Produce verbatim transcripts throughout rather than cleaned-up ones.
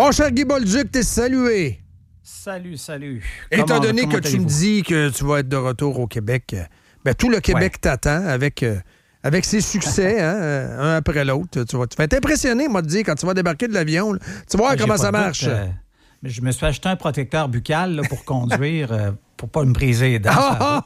Mon cher Guy Bolduc, t'es salué. Salut, salut. Étant comment, donné comment que tu me dis que tu vas être de retour au Québec, ben, tout le Québec ouais. t'attend avec, euh, avec ses succès, hein, un après l'autre. Tu vas, tu vas être impressionné, moi, de dire, quand tu vas débarquer de l'avion. Là, tu vas voir comment ça marche. Doute, euh, je me suis acheté un protecteur buccal là, pour conduire, euh, pour pas me briser les dents. Ah, ah,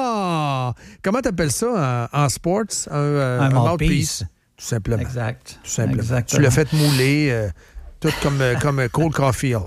ah! Comment t'appelles ça en, en sports? Un, euh, un, un mouthpiece. Tout simplement. Exact. Tout simplement. Exactement. Tu l'as fait mouler, euh, tout comme, euh, comme Cole Caulfield.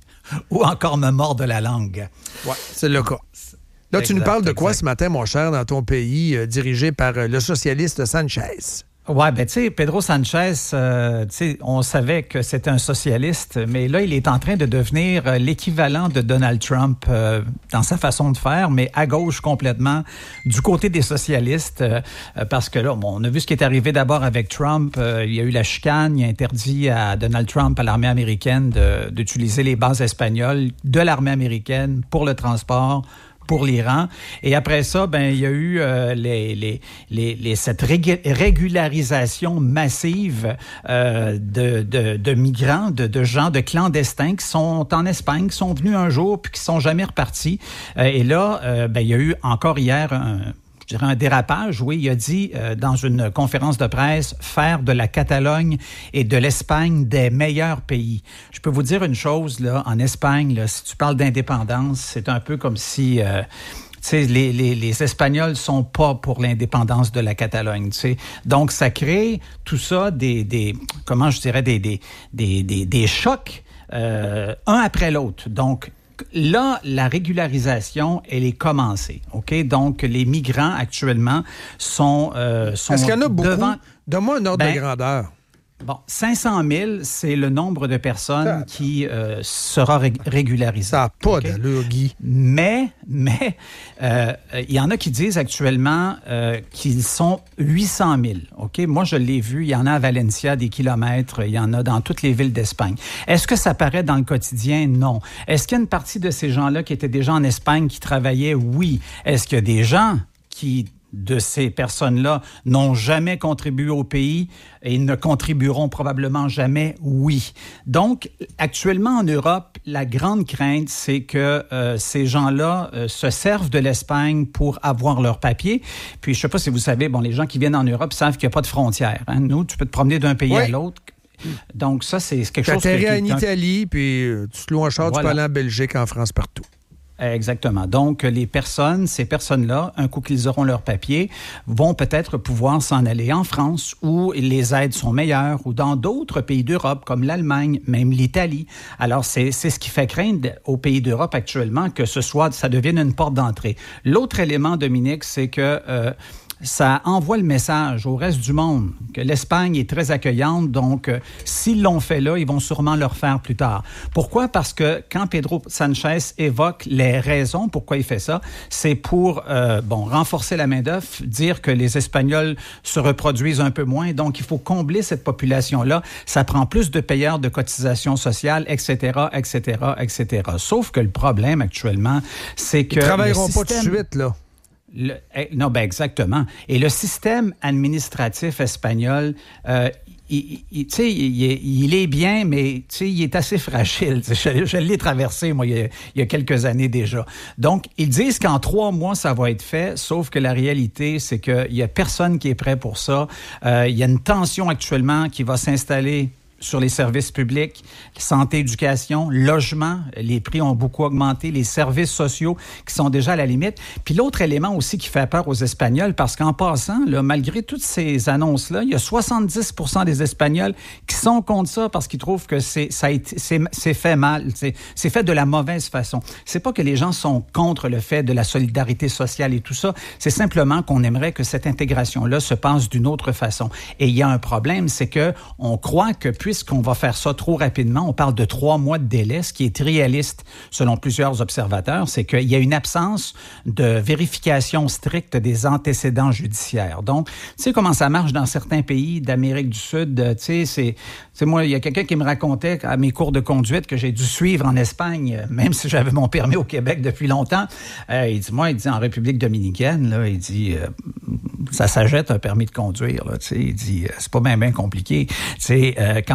Ou encore me mordre la langue. Oui, c'est le cas. Là, tu exact, nous parles de quoi exact. ce matin, mon cher, dans ton pays, euh, dirigé par euh, le socialiste Sanchez? Oui, bien, tu sais, Pedro Sanchez, euh, tu sais, on savait que c'était un socialiste, mais là, il est en train de devenir euh, l'équivalent de Donald Trump euh, dans sa façon de faire, mais à gauche complètement, du côté des socialistes, euh, parce que là, bon, on a vu ce qui est arrivé d'abord avec Trump. Euh, il y a eu la chicane, il a interdit à Donald Trump, à l'armée américaine, de, d'utiliser les bases espagnoles de l'armée américaine pour le transport, pour l'Iran. Et après ça, ben il y a eu euh, les, les, les, les, cette rég- régularisation massive euh, de, de, de migrants, de, de gens, de clandestins qui sont en Espagne, qui sont venus un jour puis qui sont jamais repartis. Euh, et là, euh, ben il y a eu encore hier un... je dirais un dérapage, oui. Il a dit euh, dans une conférence de presse faire de la Catalogne et de l'Espagne des meilleurs pays. Je peux vous dire une chose, là, en Espagne, là, si tu parles d'indépendance, c'est un peu comme si... Euh, Tu sais, les, les, les Espagnols sont pas pour l'indépendance de la Catalogne, tu sais. Donc, ça crée tout ça, des, des comment je dirais, des, des, des, des, des chocs, euh, un après l'autre. Donc, là, la régularisation, elle est commencée, OK? Donc, les migrants, actuellement, sont, euh, sont Est-ce qu'il y en a beaucoup? Devant... Donne-moi un ordre ben, de grandeur. Bon, cinq cent mille, c'est le nombre de personnes ah, qui euh, sera ré- régularisé. Ça n'a pas okay? d'allure, Guy. Mais, mais, euh, il y en a qui disent actuellement euh, qu'ils sont huit cent mille. OK? Moi, je l'ai vu. Il y en a à Valencia, des kilomètres. Il y en a dans toutes les villes d'Espagne. Est-ce que ça paraît dans le quotidien? Non. Est-ce qu'il y a une partie de ces gens-là qui étaient déjà en Espagne, qui travaillaient? Oui. Est-ce qu'il y a des gens qui... de ces personnes-là n'ont jamais contribué au pays et ne contribueront probablement jamais, oui. Donc, actuellement en Europe, la grande crainte, c'est que euh, ces gens-là euh, se servent de l'Espagne pour avoir leurs papiers. Puis, je ne sais pas si vous savez, bon, les gens qui viennent en Europe savent qu'il n'y a pas de frontières. Hein? Nous, tu peux te promener d'un pays oui. à l'autre. Donc, ça, c'est quelque tu chose... Tu atterris en Italie, puis tu te loues en char, voilà. Tu peux aller en Belgique, en France, partout. Exactement. Donc, les personnes, ces personnes-là, un coup qu'ils auront leur papier, vont peut-être pouvoir s'en aller en France où les aides sont meilleures ou dans d'autres pays d'Europe comme l'Allemagne, même l'Italie. Alors, c'est, c'est ce qui fait craindre aux pays d'Europe actuellement que ce soit, ça devienne une porte d'entrée. L'autre élément, Dominique, c'est que... Euh, ça envoie le message au reste du monde que l'Espagne est très accueillante. Donc, euh, s'ils l'ont fait là, ils vont sûrement le refaire plus tard. Pourquoi? Parce que quand Pedro Sanchez évoque les raisons pourquoi il fait ça, c'est pour euh, bon renforcer la main-d'œuvre, dire que les Espagnols se reproduisent un peu moins. Donc, il faut combler cette population-là. Ça prend plus de payeurs de cotisations sociales, et cetera, et cetera, et cetera. Sauf que le problème actuellement, c'est que... Ils ne travailleront système... pas tout de suite, là. Le, non, ben exactement. Et le système administratif espagnol, euh, il, il, tu sais, il, il est bien, mais tu sais, il est assez fragile. Je, je l'ai traversé, moi, il y, a, il y a quelques années déjà. Donc, ils disent qu'en trois mois, ça va être fait, sauf que la réalité, c'est qu'il y a personne qui est prêt pour ça. Euh, il y a une tension actuellement qui va s'installer sur les services publics, santé, éducation, logement. Les prix ont beaucoup augmenté, les services sociaux qui sont déjà à la limite. Puis l'autre élément aussi qui fait peur aux Espagnols, parce qu'en passant, là, malgré toutes ces annonces-là, il y a soixante-dix pour cent des Espagnols qui sont contre ça parce qu'ils trouvent que c'est, ça a été, c'est, c'est fait mal, c'est, c'est fait de la mauvaise façon. C'est pas que les gens sont contre le fait de la solidarité sociale et tout ça, c'est simplement qu'on aimerait que cette intégration-là se passe d'une autre façon. Et il y a un problème, c'est que on croit que puis puisqu'on va faire ça trop rapidement, on parle de trois mois de délai, ce qui est réaliste selon plusieurs observateurs, c'est qu'il y a une absence de vérification stricte des antécédents judiciaires. Donc, tu sais comment ça marche dans certains pays d'Amérique du Sud, tu sais, c'est, c'est moi, il y a quelqu'un qui me racontait à mes cours de conduite que j'ai dû suivre en Espagne, même si j'avais mon permis au Québec depuis longtemps. Euh, il dit, moi, il dit, en République dominicaine, là, il dit, euh, ça s'achète un permis de conduire, là, tu sais, il dit, c'est pas bien, bien compliqué. Tu sais, euh, quand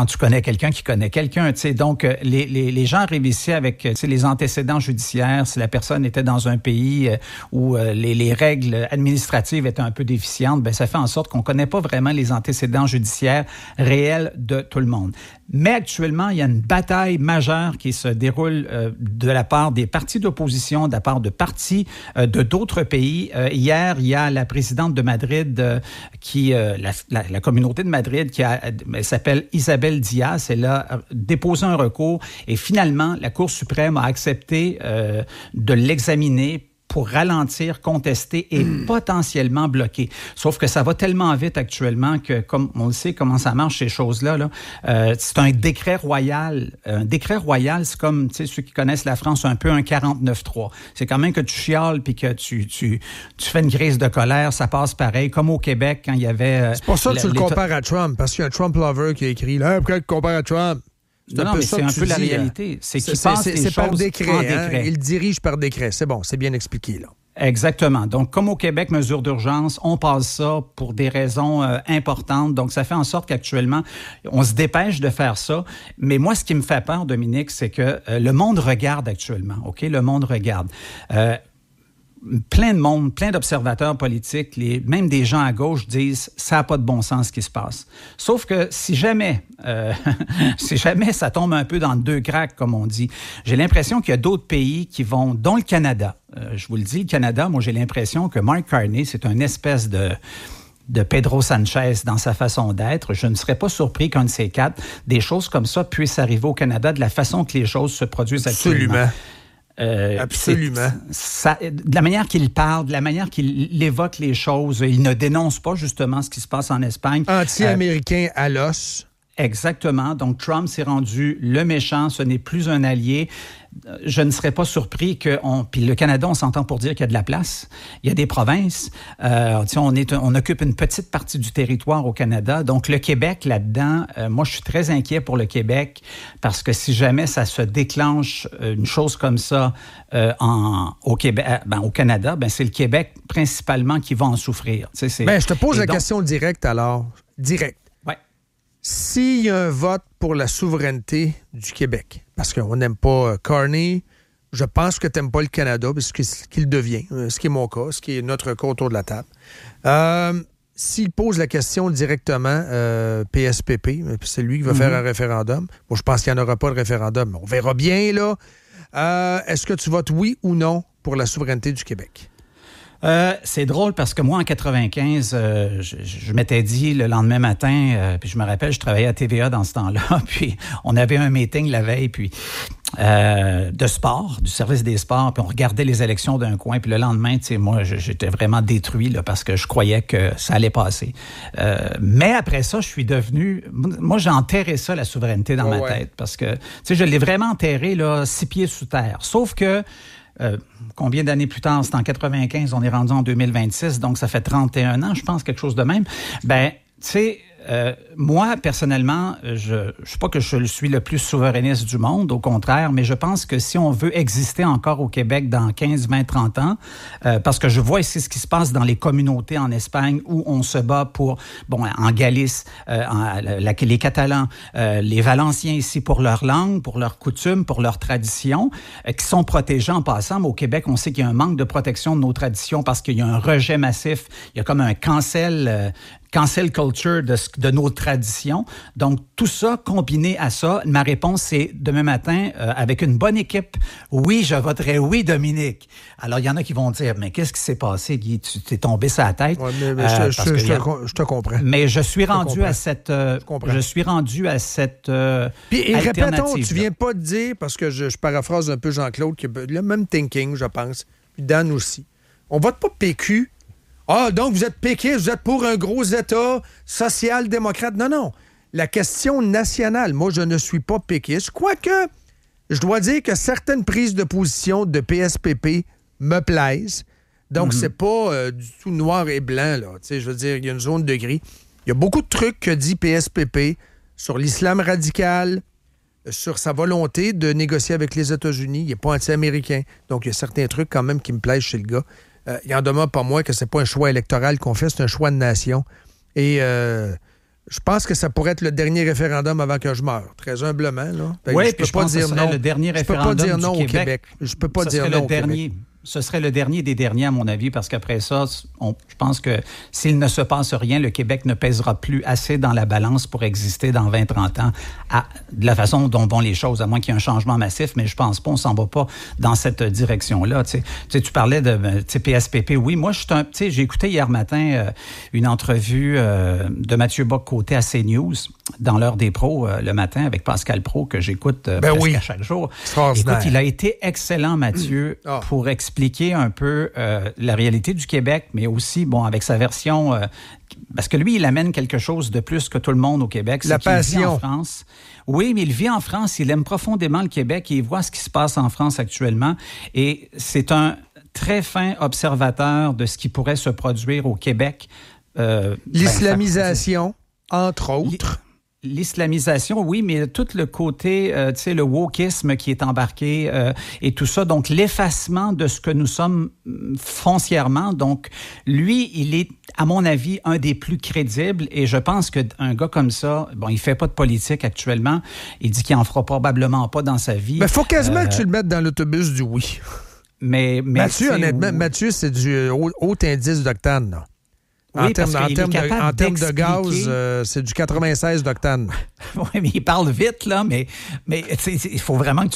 tu connais quelqu'un qui connaît quelqu'un, tu sais. Donc, euh, les, les, les gens arrivent ici avec, tu sais, les antécédents judiciaires. Si la personne était dans un pays euh, où euh, les, les règles administratives étaient un peu déficientes, ben ça fait en sorte qu'on connaît pas vraiment les antécédents judiciaires réels de tout le monde. Mais actuellement, il y a une bataille majeure qui se déroule euh, de la part des partis d'opposition, de la part de partis euh, de d'autres pays. Euh, hier, il y a la présidente de Madrid, euh, qui, euh, la, la, la communauté de Madrid, qui a, elle s'appelle Isabel Díaz. Elle a déposé un recours et finalement, la Cour suprême a accepté euh, de l'examiner pour ralentir, contester et mmh. potentiellement bloquer. Sauf que ça va tellement vite actuellement que, comme on le sait, comment ça marche ces choses-là, là, euh, c'est un décret royal. Un décret royal, c'est comme, tu sais, ceux qui connaissent la France, un peu un quarante-neuf trois. C'est quand même que tu chiales puis que tu, tu, tu fais une crise de colère, ça passe pareil, comme au Québec quand il y avait... Euh, c'est pour ça que tu le compares à Trump, parce qu'il y a un Trump lover qui a écrit là, pourquoi tu le compares à Trump? C'est non, mais c'est un peu la réalité. C'est qu'il passe les choses par décret, en hein? décret. Il dirige par décret. C'est bon, c'est bien expliqué, là. Exactement. Donc, comme au Québec, mesure d'urgence, on passe ça pour des raisons euh, importantes. Donc, ça fait en sorte qu'actuellement, on se dépêche de faire ça. Mais moi, ce qui me fait peur, Dominique, c'est que euh, le monde regarde actuellement, OK? Le monde regarde. Euh, Plein de monde, plein d'observateurs politiques, les, même des gens à gauche disent « ça n'a pas de bon sens ce qui se passe ». Sauf que si jamais, euh, si jamais ça tombe un peu dans deux cracks, comme on dit, j'ai l'impression qu'il y a d'autres pays qui vont, dont le Canada. Euh, je vous le dis, le Canada, moi j'ai l'impression que Mark Carney, c'est une espèce de... de Pedro Sanchez dans sa façon d'être. Je ne serais pas surpris qu'un de ces quatre, des choses comme ça puissent arriver au Canada de la façon que les choses se produisent actuellement. Absolument. Euh, Absolument. Ça, de la manière qu'il parle, de la manière qu'il évoque les choses, il ne dénonce pas justement ce qui se passe en Espagne. Anti-américain euh, à l'os. Exactement. Donc, Trump s'est rendu le méchant. Ce n'est plus un allié. Je ne serais pas surpris que... On, puis le Canada, on s'entend pour dire qu'il y a de la place. Il y a des provinces. Euh, on, est, on occupe une petite partie du territoire au Canada. Donc, le Québec, là-dedans, euh, moi, je suis très inquiet pour le Québec parce que si jamais ça se déclenche une chose comme ça euh, en, au, Québec, ben, au Canada, ben, c'est le Québec principalement qui va en souffrir. Tu sais, c'est, ben, je te pose la donc, question directe alors. Direct. S'il y a un vote pour la souveraineté du Québec, parce qu'on n'aime pas Carney, je pense que tu n'aimes pas le Canada, parce que ce qu'il devient, ce qui est mon cas, ce qui est notre cas autour de la table. Euh, s'il pose la question directement, euh, P S P P, c'est lui qui va mm-hmm. faire un référendum. Moi, je pense qu'il n'y en aura pas de référendum, mais on verra bien, là. Euh, est-ce que tu votes oui ou non pour la souveraineté du Québec? Euh, c'est drôle parce que moi, en quatre-vingt-quinze, euh, je, je m'étais dit le lendemain matin, euh, puis je me rappelle, je travaillais à T V A dans ce temps-là, puis on avait un meeting la veille, puis euh, de sport, du service des sports, puis on regardait les élections d'un coin, puis le lendemain, tu sais, moi, j'étais vraiment détruit là, parce que je croyais que ça allait passer. Euh, mais après ça, je suis devenu... Moi, j'ai enterré ça, la souveraineté, dans oh, ma ouais. tête, parce que, tu sais, je l'ai vraiment enterré, là, six pieds sous terre. Sauf que Euh, combien d'années plus tard? C'est en quatre-vingt-quinze, on est rendu en deux mille vingt-six, donc ça fait trente et un ans, je pense, quelque chose de même. Ben, tu sais, euh, moi, personnellement, je ne sais pas que je suis le plus souverainiste du monde, au contraire, mais je pense que si on veut exister encore au Québec dans quinze, vingt, trente ans, euh, parce que je vois ici ce qui se passe dans les communautés en Espagne où on se bat pour, bon, en Galice, euh, en, la, les Catalans, euh, les Valenciens ici pour leur langue, pour leurs coutumes, pour leurs traditions, euh, qui sont protégés en passant, mais au Québec, on sait qu'il y a un manque de protection de nos traditions parce qu'il y a un rejet massif, il y a comme un cancel... Euh, cancel culture de, de nos traditions. Donc, tout ça, combiné à ça, ma réponse, c'est demain matin, euh, avec une bonne équipe, oui, je voterai oui, Dominique. Alors, il y en a qui vont dire, mais qu'est-ce qui s'est passé, Guy? Tu t'es tombé sur la tête? Ouais, mais, mais euh, je, je, je, a... te, je te comprends. Mais je suis rendu à cette... Euh, je, je suis rendu à cette euh, Puis, et répétons, tu viens pas de dire, parce que je, je paraphrase un peu Jean-Claude, qui a le même thinking, je pense, puis Dan aussi. On vote pas P Q. Ah, donc vous êtes péquiste, vous êtes pour un gros État social-démocrate. Non, non. La question nationale, moi, je ne suis pas péquiste. Quoique, je dois dire que certaines prises de position de P S P P me plaisent. Donc, mm-hmm. c'est pas euh, du tout noir et blanc, là. Tu sais, je veux dire, il y a une zone de gris. Il y a beaucoup de trucs que dit P S P P sur l'islam radical, sur sa volonté de négocier avec les États-Unis. Il n'est pas anti-américain. Donc, il y a certains trucs quand même qui me plaisent chez le gars. Euh, il en demeure pas moins que c'est pas un choix électoral qu'on fait, c'est un choix de nation. Et euh, Je pense que ça pourrait être le dernier référendum avant que je meure, très humblement. Là. Oui, puis je, je pense que ce serait non. le dernier référendum du Québec. Je peux pas dire non au Québec. Québec. Je peux pas ce dire non le au dernier. Québec. Ce serait le dernier des derniers, à mon avis, parce qu'après ça, on, je pense que s'il ne se passe rien, le Québec ne pèsera plus assez dans la balance pour exister dans vingt à trente ans, à, de la façon dont vont les choses, à moins qu'il y ait un changement massif, mais je pense pas, on s'en va pas dans cette direction-là. Tu sais, tu parlais de P S P P. Oui, moi, je suis un, tu sais, j'ai écouté hier matin euh, une entrevue euh, de Mathieu Bock-Côté à CNews, dans l'heure des pros, euh, le matin, avec Pascal Praud, que j'écoute euh, ben presque oui. à chaque jour. Écoute, il a été excellent, Mathieu, mmh. oh. pour expliquer expliquer un peu euh, la réalité du Québec, mais aussi, bon, avec sa version... Euh, parce que lui, il amène quelque chose de plus que tout le monde au Québec. La passion. Il vit en France. Oui, mais il vit en France. Il aime profondément le Québec et il voit ce qui se passe en France actuellement. Et c'est un très fin observateur de ce qui pourrait se produire au Québec. Euh, L'islamisation, ben, entre autres. L'islamisation, oui, mais tout le côté, euh, tu sais, le wokisme qui est embarqué euh, et tout ça, donc l'effacement de ce que nous sommes foncièrement. Donc, lui, il est, à mon avis, un des plus crédibles et je pense qu'un gars comme ça, bon, il fait pas de politique actuellement, il dit qu'il en fera probablement pas dans sa vie. Mais faut quasiment euh, que tu le mettes dans l'autobus du oui. Mais, mais Mathieu, honnêtement, oui. Mathieu, c'est du haut, haut indice d'octane, là. Oui, en termes de, en termes de gaz, euh, c'est du quatre-vingt-seize d'octane. Oui, mais il parle vite, là, mais, mais il faut vraiment que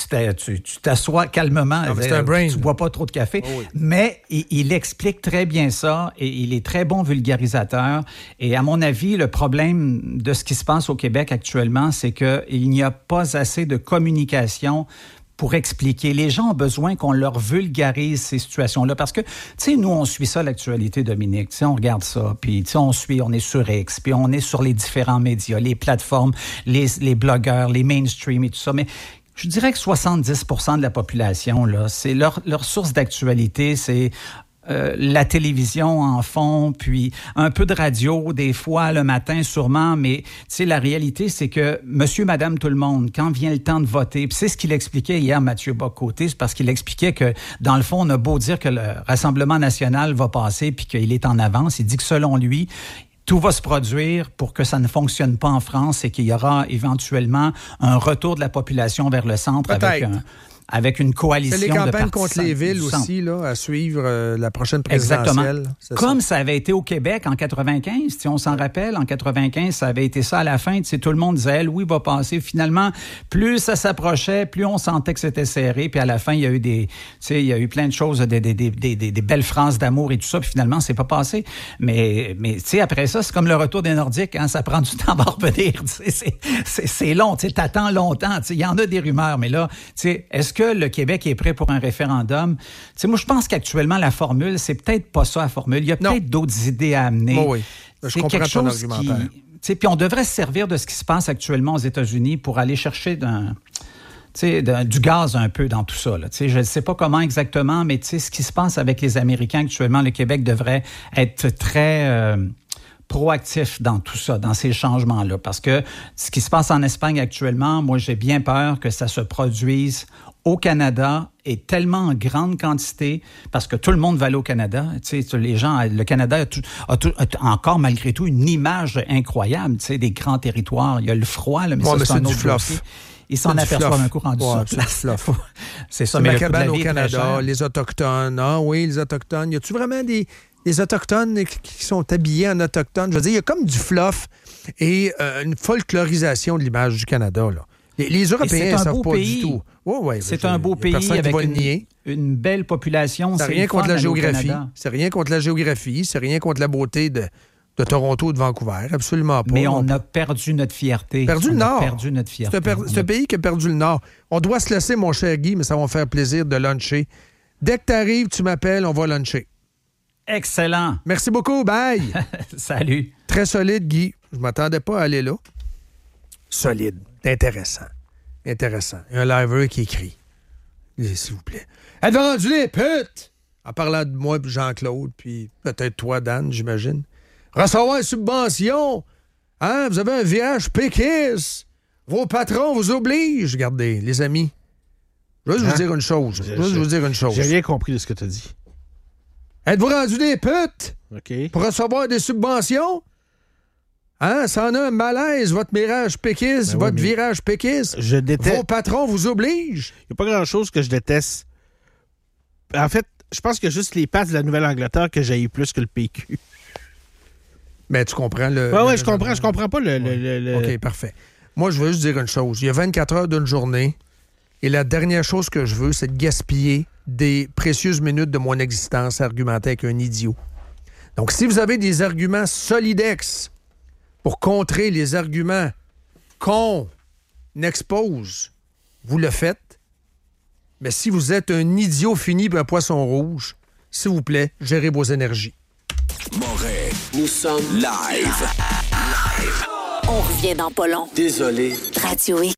tu t'assoies calmement. Non, c'est un brain. Tu ne bois pas trop de café. Oh oui. Mais il, il explique très bien ça et il est très bon vulgarisateur. Et à mon avis, le problème de ce qui se passe au Québec actuellement, c'est qu'il n'y a pas assez de communication pour expliquer. Les gens ont besoin qu'on leur vulgarise ces situations-là. Parce que, tu sais, nous, on suit ça, l'actualité, Dominique. Tu sais, on regarde ça, puis, tu sais, on suit, on est sur X, puis on est sur les différents médias, les plateformes, les, les blogueurs, les mainstream et tout ça. Mais je dirais que soixante-dix pour cent de la population, là, c'est leur, leur source d'actualité, c'est... Euh, la télévision en fond, puis un peu de radio des fois le matin sûrement, mais tu sais, la réalité, c'est que monsieur, madame, tout le monde, quand vient le temps de voter, puis c'est ce qu'il expliquait hier, Mathieu Bock-Côté, c'est parce qu'il expliquait que, dans le fond, on a beau dire que le Rassemblement national va passer puis qu'il est en avance, il dit que selon lui, tout va se produire pour que ça ne fonctionne pas en France et qu'il y aura éventuellement un retour de la population vers le centre Peut-être. avec un... avec une coalition de partis. C'est les campagnes contre les villes centre. aussi, là, à suivre euh, la prochaine présidentielle. Exactement. Comme ça. ça avait été au Québec en quatre-vingt-quinze, on s'en rappelle, en quatre-vingt-quinze, ça avait été ça à la fin. Tout le monde disait, oui, va passer. Finalement, plus ça s'approchait, plus on sentait que c'était serré. Puis à la fin, il y a eu des, il y a eu plein de choses, des, des, des, des, des belles phrases d'amour et tout ça. Puis finalement, c'est pas passé. Mais, mais après ça, c'est comme le retour des Nordiques. Hein, ça prend du temps à revenir. C'est long. Tu attends longtemps. Il y en a des rumeurs. Mais là, est-ce que le Québec est prêt pour un référendum? T'sais, moi, je pense qu'actuellement, la formule, c'est peut-être pas ça, la formule. Il y a peut-être d'autres idées à amener. Bon, oui, je comprends quelque ton chose argumentaire. Puis on devrait se servir de ce qui se passe actuellement aux États-Unis pour aller chercher d'un... T'sais, de, du gaz un peu dans tout ça. Là. Je ne sais pas comment exactement, mais ce qui se passe avec les Américains actuellement, le Québec devrait être très... Euh, proactif dans tout ça, dans ces changements-là. Parce que ce qui se passe en Espagne actuellement, moi, j'ai bien peur que ça se produise au Canada et tellement en grande quantité, parce que tout le monde va aller au Canada. Tu sais, les gens, le Canada a, tout, a, tout, a encore, malgré tout, une image incroyable, tu sais, des grands territoires. Il y a le froid, là, mais ouais, ça, mais c'est, c'est un autre dossier. Ils s'en aperçoivent un coup rendu ouais, sur place. C'est, c'est ça, c'est mais ma cabane au vie Canada, les Autochtones. Ah oui, les Autochtones. Y a-tu vraiment des... Les Autochtones qui sont habillés en Autochtones? Je veux dire, il y a comme du fluff et euh, une folklorisation de l'image du Canada, là. Les, les Européens ne savent pas pays. du tout. Ouais, ouais, c'est un beau pays avec une, une belle population. C'est, c'est rien contre la géographie. C'est rien contre la géographie. C'est rien contre la beauté de, de Toronto ou de Vancouver. Absolument pas. Mais on a perdu notre fierté. Perdu on le Nord. A perdu notre fierté. C'est un, per- c'est un pays qui a perdu le Nord. On doit se laisser, mon cher Guy, mais ça va me faire plaisir de luncher. Dès que tu arrives, tu m'appelles, on va luncher. Excellent. Merci beaucoup. Bye. Salut. Très solide, Guy. Je ne m'attendais pas à aller là. Solide. Intéressant. Intéressant. Il y a un liveur qui écrit. S'il vous plaît. Êtes-vous rendu les putes? En parlant de moi et Jean-Claude, puis peut-être toi, Dan, j'imagine. Recevoir une subvention. Hein? Vous avez un virage péquiste. Vos patrons vous obligent. Regardez, les amis. Je veux juste hein? vous dire une chose. Je veux juste vous dire une chose. J'ai rien compris de ce que tu as dit. Êtes-vous rendu des putes? OK. Pour recevoir des subventions? Hein, ça en a un malaise, votre mirage péquiste, Ben votre oui, mais virage péquiste. Je déteste. Vos patrons vous obligent. Il n'y a pas grand-chose que je déteste. En fait, je pense que juste les passes de la Nouvelle-Angleterre que j'ai eu plus que le P Q. Mais tu comprends le... Oui, le oui, je comprends. Je comprends pas le... le, le, le... OK, parfait. Moi, je veux juste dire une chose. Il y a vingt-quatre heures d'une journée et la dernière chose que je veux, c'est de gaspiller des précieuses minutes de mon existence à argumenter avec un idiot. Donc, si vous avez des arguments solidex pour contrer les arguments qu'on expose, vous le faites. Mais si vous êtes un idiot fini et un poisson rouge, s'il vous plaît, gérez vos énergies. Moret, nous sommes live. Live. On revient dans pas long. Désolé. Radio X.